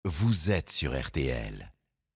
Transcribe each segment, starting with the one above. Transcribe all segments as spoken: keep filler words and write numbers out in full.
vous êtes sur R T L.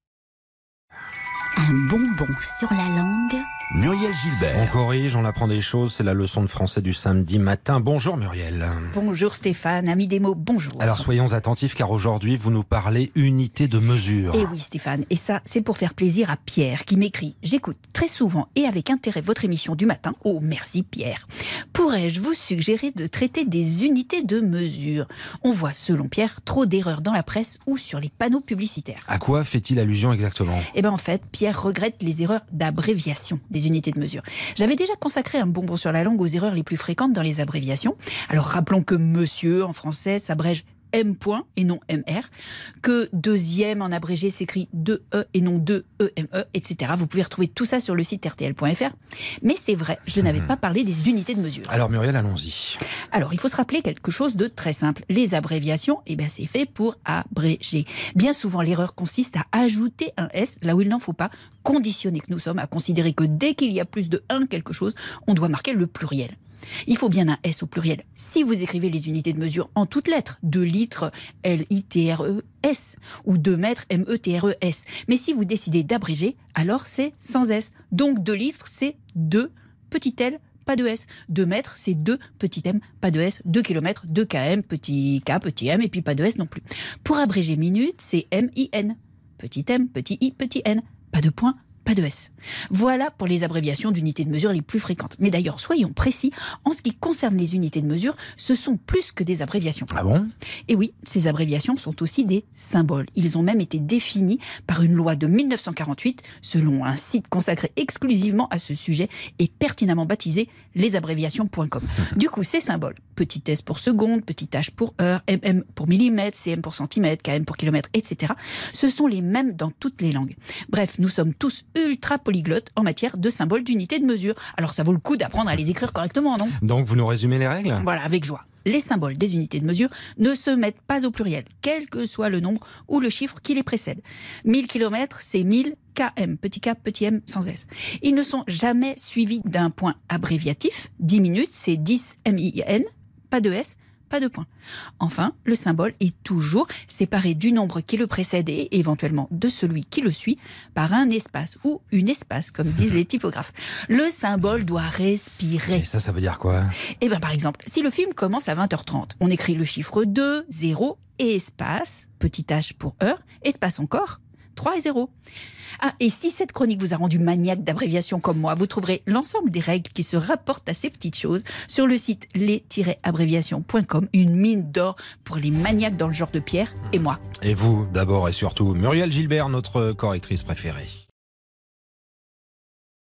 Un bonbon sur la langue. Muriel Gilbert. On corrige, on apprend des choses, c'est la leçon de français du samedi matin. Bonjour Muriel. Bonjour Stéphane, ami des mots, bonjour. Alors soyons attentifs car aujourd'hui vous nous parlez unité de mesure. Et oui Stéphane, et ça c'est pour faire plaisir à Pierre qui m'écrit « J'écoute très souvent et avec intérêt votre émission du matin. Oh merci Pierre. Pourrais-je vous suggérer de traiter des unités de mesure ? On voit selon Pierre trop d'erreurs dans la presse ou sur les panneaux publicitaires. » À quoi fait-il allusion exactement ? Eh bien en fait, Pierre regrette les erreurs d'abréviation des unités de mesure. J'avais déjà consacré un bonbon sur la langue aux erreurs les plus fréquentes dans les abréviations. Alors rappelons que monsieur en français s'abrège M point et non M R, que deuxième en abrégé s'écrit deux E et non deux E M E, et cetera. Vous pouvez retrouver tout ça sur le site R T L point F R. Mais c'est vrai, je n'avais mmh. pas parlé des unités de mesure. Alors Muriel, allons-y. Alors, il faut se rappeler quelque chose de très simple. Les abréviations, eh bien, c'est fait pour abréger. Bien souvent, l'erreur consiste à ajouter un S là où il n'en faut pas, conditionné que nous sommes à considérer que dès qu'il y a plus de un quelque chose, on doit marquer le pluriel. Il faut bien un S au pluriel. Si vous écrivez les unités de mesure en toutes lettres, deux litres, L I T R E S, ou deux mètres, M E T R E S. Mais si vous décidez d'abréger, alors c'est sans S. Donc deux litres, c'est deux, petit L, pas de S. deux mètres, c'est deux, petit M, pas de S. deux kilomètres, deux km, petit K, petit M, et puis pas de S non plus. Pour abréger minute, c'est M I N. Petit M, petit I, petit N. Pas de point, pas de S. Voilà pour les abréviations d'unités de mesure les plus fréquentes. Mais d'ailleurs, soyons précis, en ce qui concerne les unités de mesure, ce sont plus que des abréviations. Ah bon ? Et oui, ces abréviations sont aussi des symboles. Ils ont même été définis par une loi de mille neuf cent quarante-huit, selon un site consacré exclusivement à ce sujet et pertinemment baptisé lesabréviations point com. Du coup, ces symboles, petit s pour seconde, petit h pour heure, mm pour millimètre, cm pour centimètre, km pour kilomètre, et cetera, ce sont les mêmes dans toutes les langues. Bref, nous sommes tous ultra polyglottes en matière de symboles d'unités de mesure. Alors ça vaut le coup d'apprendre à les écrire correctement, non ? Donc vous nous résumez les règles ? Voilà, avec joie. Les symboles des unités de mesure ne se mettent pas au pluriel, quel que soit le nombre ou le chiffre qui les précède. mille kilomètres, c'est mille km, petit k, petit m, sans S. Ils ne sont jamais suivis d'un point abréviatif. dix minutes, c'est dix M I N, pas de S, pas de point. Enfin, le symbole est toujours séparé du nombre qui le précède et éventuellement de celui qui le suit par un espace ou une espace, comme disent les typographes. Le symbole doit respirer. Et ça, ça veut dire quoi ? Eh bien, par exemple, si le film commence à vingt heures trente, on écrit le chiffre deux, zéro et espace, petit h pour heure, espace encore, trois et zéro. Ah, et si cette chronique vous a rendu maniaque d'abréviations comme moi, vous trouverez l'ensemble des règles qui se rapportent à ces petites choses sur le site les tiret abréviations point com, une mine d'or pour les maniaques dans le genre de Pierre et moi. Et vous, d'abord et surtout, Muriel Gilbert, notre correctrice préférée.